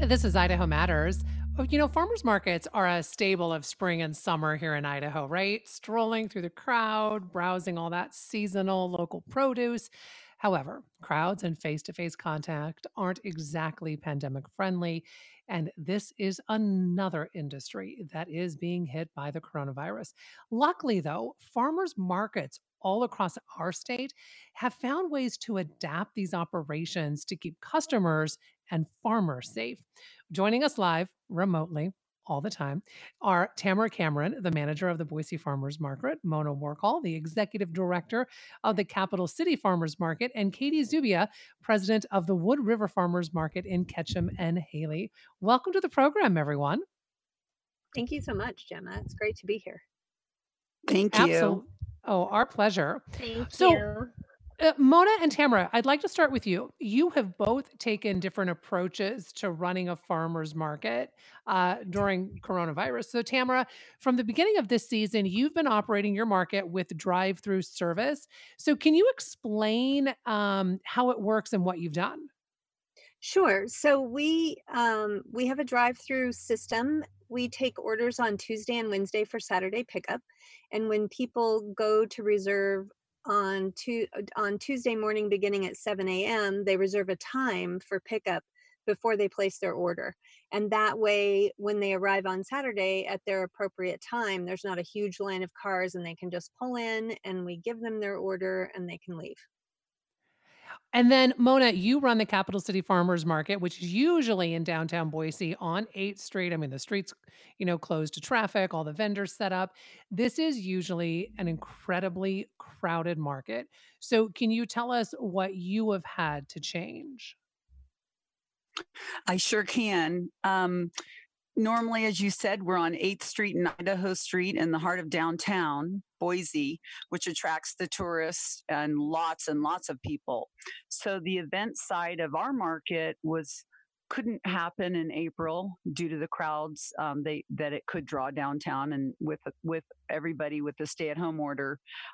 This is Idaho Matters. Farmers markets are a staple of spring and summer here in Idaho, right? Strolling through the crowd, browsing all that seasonal local produce. However, crowds and face to face contact aren't exactly pandemic friendly. And this is another industry that is being hit by the coronavirus. Luckily, though, farmers markets all across our state have found ways to adapt these operations to keep customers and farmers safe. Joining us live remotely all the time are Tamara Cameron, the manager of the Boise Farmers Market, Mona Warkall, the executive director of the Capital City Farmers Market, and Katie Zubia, president of the Wood River Farmers Market in Ketchum and Haley. Welcome to the program, everyone. Thank you so much, Gemma. It's great to be here. Thank you. Absolutely. Oh, our pleasure. Thank So, you. Mona and Tamara, I'd like to start with you. You have both taken different approaches to running a farmer's market during coronavirus. So, Tamara, from the beginning of this season, you've been operating your market with drive-through service. So, can you explain how it works and what you've done? Sure. So we have a drive-through system. We take orders on Tuesday and Wednesday for Saturday pickup, and when people go to reserve on Tuesday morning, beginning at 7 a.m., they reserve a time for pickup before they place their order. And that way, when they arrive on Saturday at their appropriate time, there's not a huge line of cars, and they can just pull in, and we give them their order, and they can leave. And then, Mona, you run the Capital City Farmers Market, which is usually in downtown Boise on 8th Street. I mean, the streets, closed to traffic, all the vendors set up. This is usually an incredibly crowded market. So, can you tell us what you have had to change? I sure can. Normally, as you said, we're on 8th Street and Idaho Street in the heart of downtown Boise, which attracts the tourists and lots of people. So the event side of our market was couldn't happen in April due to the crowds that it could draw downtown, and with everybody with the stay at home order,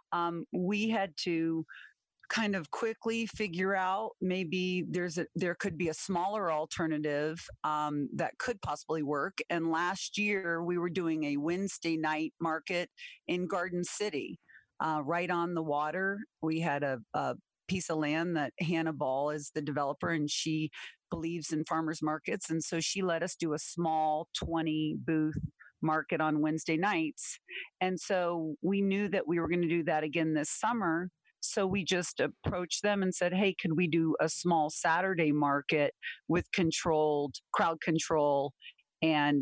we had to kind of quickly figure out maybe there could be a smaller alternative that could possibly work. And last year we were doing a Wednesday night market in Garden City, right on the water. We had a piece of land that Hannah Ball is the developer, and she believes in farmers markets, and so she let us do a small 20 booth market on Wednesday nights. And so we knew that we were going to do that again this summer, so we just approached them and said, hey, could we do a small Saturday market with controlled crowd control and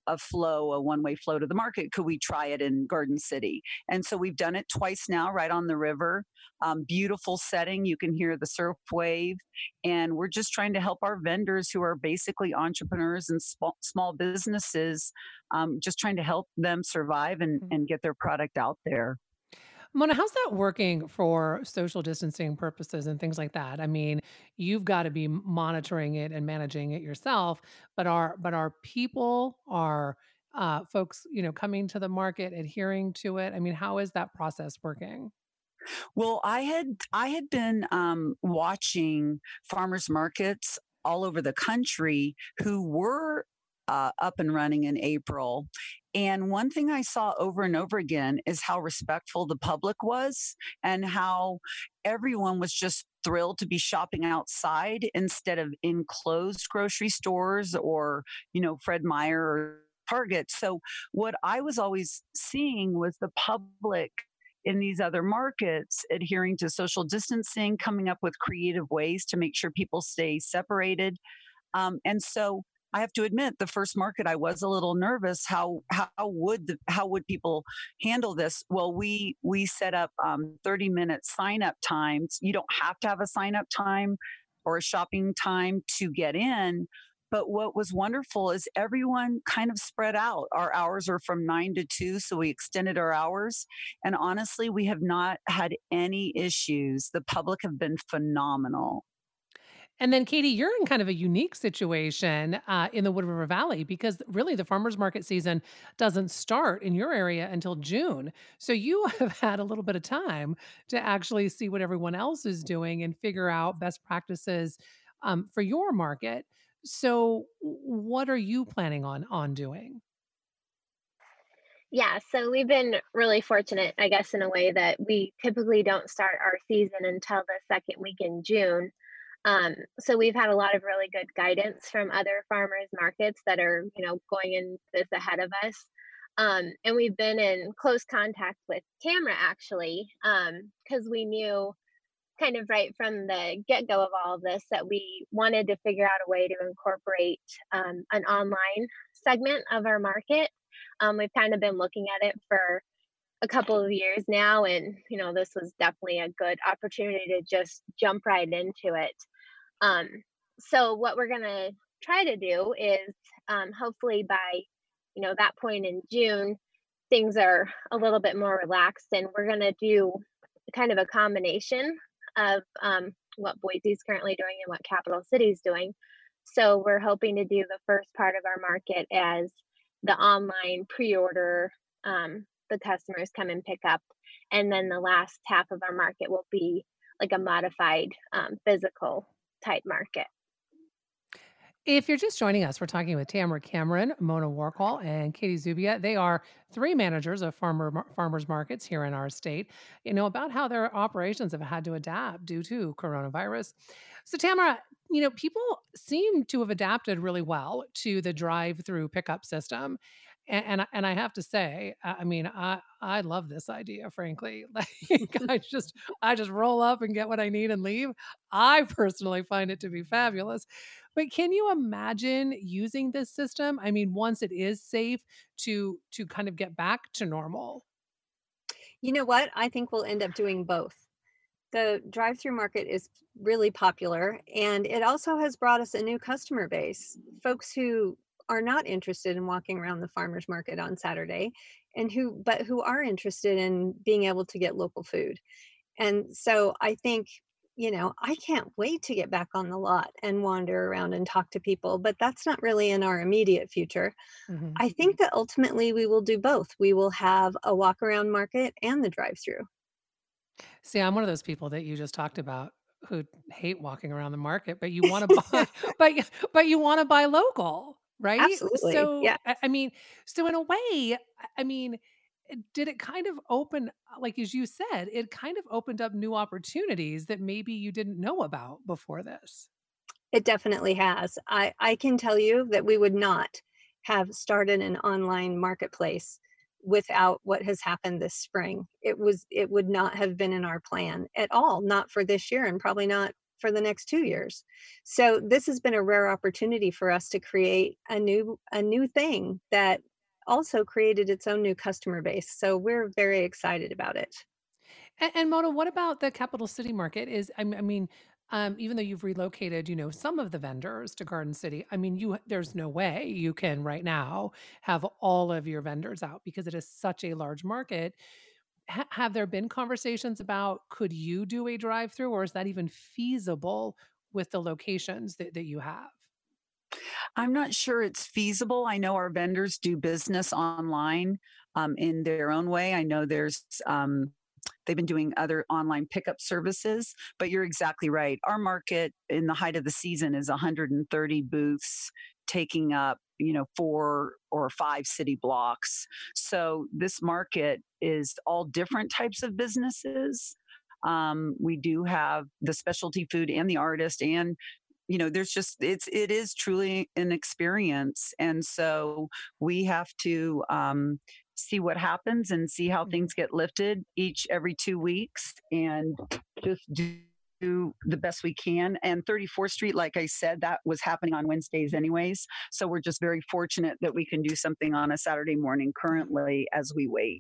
a one-way flow to the market? Could we try it in Garden City? And so we've done it twice now, right on the river. Beautiful setting. You can hear the surf wave. And we're just trying to help our vendors who are basically entrepreneurs and small businesses, just trying to help them survive and get their product out there. Mona, how's that working for social distancing purposes and things like that? I mean, you've got to be monitoring it and managing it yourself, but are people, are folks, coming to the market, adhering to it? I mean, how is that process working? Well, I had been watching farmers markets all over the country who were up and running in April. And one thing I saw over and over again is how respectful the public was, and how everyone was just thrilled to be shopping outside instead of enclosed grocery stores or, Fred Meyer or Target. So what I was always seeing was the public in these other markets adhering to social distancing, coming up with creative ways to make sure people stay separated. And so I have to admit, the first market I was a little nervous. How would people handle this? Well, we set up 30-minute sign up times. You don't have to have a sign up time or a shopping time to get in. But what was wonderful is everyone kind of spread out. Our hours are from 9 to 2, so we extended our hours. And honestly, we have not had any issues. The public have been phenomenal. And then, Katie, you're in kind of a unique situation in the Wood River Valley because really the farmers market season doesn't start in your area until June. So you have had a little bit of time to actually see what everyone else is doing and figure out best practices for your market. So, what are you planning on doing? Yeah, so we've been really fortunate, I guess, in a way that we typically don't start our season until the second week in June. So we've had a lot of really good guidance from other farmers markets that are, going in this ahead of us. And we've been in close contact with Tamra actually, because we knew kind of right from the get go of all of this that we wanted to figure out a way to incorporate an online segment of our market. We've kind of been looking at it for a couple of years now, and this was definitely a good opportunity to just jump right into it. Um, so what we're gonna try to do is hopefully by that point in June, things are a little bit more relaxed, and we're gonna do kind of a combination of what Boise's currently doing and what Capital City's doing. So we're hoping to do the first part of our market as the online pre-order, the customers come and pick up, and then the last half of our market will be like a modified physical type market. If you're just joining us, we're talking with Tamara Cameron, Mona Warkall, and Katie Zubia. They are three managers of farmers markets here in our state. About how their operations have had to adapt due to coronavirus. So, Tamara, people seem to have adapted really well to the drive-through pickup system. And I have to say, I mean, I love this idea, frankly. Like I just roll up and get what I need and leave. I personally find it to be fabulous. But can you imagine using this system? I mean, once it is safe to kind of get back to normal. You know what? I think we'll end up doing both. The drive-through market is really popular, and it also has brought us a new customer base, folks who are not interested in walking around the farmers market on Saturday and who are interested in being able to get local food. And so I think, I can't wait to get back on the lot and wander around and talk to people, but that's not really in our immediate future. Mhm. I think that ultimately we will do both. We will have a walk around market and the drive-through. See, I'm one of those people that you just talked about who hate walking around the market, but you want to buy, but you want to buy local, right? Absolutely. So, Yeah. I mean, so in a way, I mean, did it kind of open, like as you said, it kind of opened up new opportunities that maybe you didn't know about before this. It definitely has. I can tell you that we would not have started an online marketplace without what has happened this spring. It would not have been in our plan at all, not for this year and probably not for the next 2 years. So this has been a rare opportunity for us to create a new thing that also created its own new customer base. So we're very excited about it. And Mona, what about the capital city market? I mean, even though you've relocated, some of the vendors to Garden City, I mean, there's no way you can right now have all of your vendors out because it is such a large market. Have there been conversations about could you do a drive-through, or is that even feasible with the locations that you have? I'm not sure it's feasible. I know our vendors do business online in their own way. I know they've been doing other online pickup services, but you're exactly right. Our market in the height of the season is 130 booths taking up, 4 or 5 city blocks. So this market is all different types of businesses. We do have the specialty food and the artist and there's just it is truly an experience, and so we have to see what happens and see how Mhm. things get lifted every 2 weeks and just do the best we can. And 34th Street, like I said, that was happening on Wednesdays anyways, so we're just very fortunate that we can do something on a Saturday morning Yeah. currently as we wait.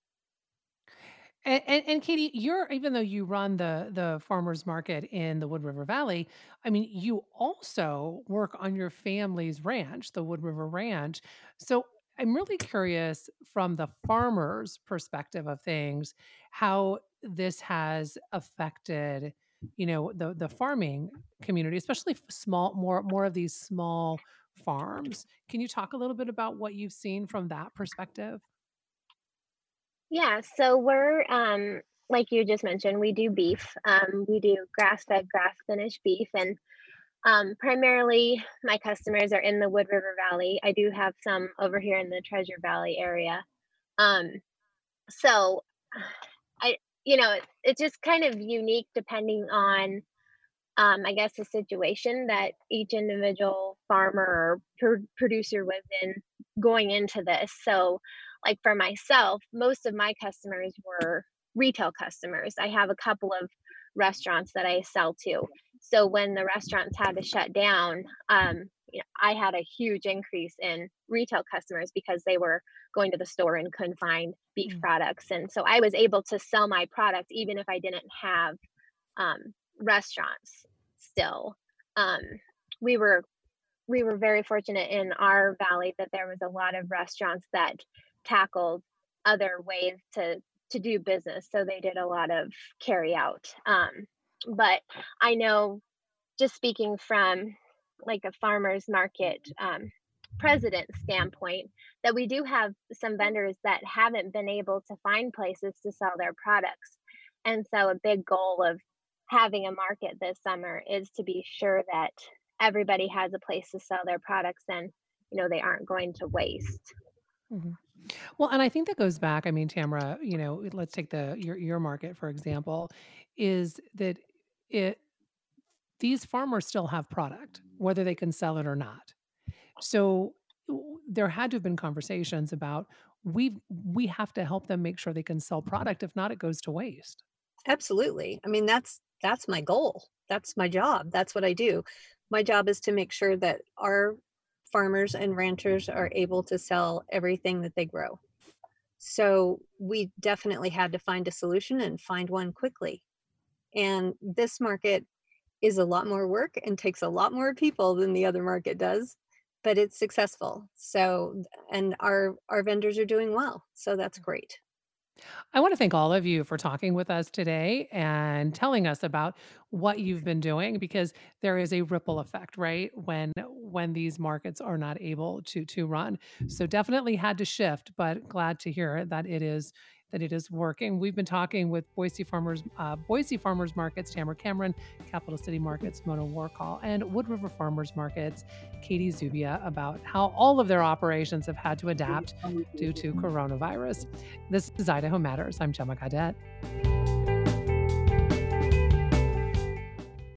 And Katie, you're even though you run the farmers market in the Wood River Valley, I mean, you also work on your family's ranch, the Wood River Ranch. So I'm really curious from the farmer's perspective of things, how this has affected, the farming community, especially small, more of these small farms. Can you talk a little bit about what you've seen from that perspective? Yeah, so we're like you just mentioned, we do beef. We do grass-fed, grass-finished beef, and Primarily, my customers are in the Wood River Valley. I do have some over here in the Treasure Valley area. Um, so I, it's just kind of unique depending on, I guess, the situation that each individual farmer or producer was in going into this. So, like for myself, most of my customers were retail customers. I have a couple of restaurants that I sell to. So when the restaurants had to shut down, I had a huge increase in retail customers because they were going to the store and couldn't find beef Mm. products. And so I was able to sell my products even if I didn't have restaurants still. Um, we were we were very fortunate in our valley that there was a lot of restaurants that tackled other ways to do business. So they did a lot of carry out. But I know, just speaking from like a farmer's market president standpoint, that we do have some vendors that haven't been able to find places to sell their products. And so a big goal of having a market this summer is to be sure that everybody has a place to sell their products and they aren't going to waste. Mhm. Well, and I think that goes back. I mean, Tamara, let's take your market for example, is that it these farmers still have product, whether they can sell it or not. So there had to have been conversations about we have to help them make sure they can sell product. If not, it goes to waste. Absolutely. I mean, that's my goal. That's my job. That's what I do. My job is to make sure that our farmers and ranchers are able to sell everything that they grow. So we definitely had to find a solution and find one quickly. And this market is a lot more work and takes a lot more people than the other market does, but it's successful. So, and our vendors are doing well. So that's great. I want to thank all of you for talking with us today and telling us about what you've been doing because there is a ripple effect, right? When these markets are not able to run. So definitely had to shift, but glad to hear that it is working. We've been talking with Boise Farmers Markets, Tamara Cameron, Capital City Markets, Mona Warcall, and Wood River Farmers Markets, Katie Zubia, about how all of their operations have had to adapt due to coronavirus. This is Idaho Matters. I'm Gemma Cadet.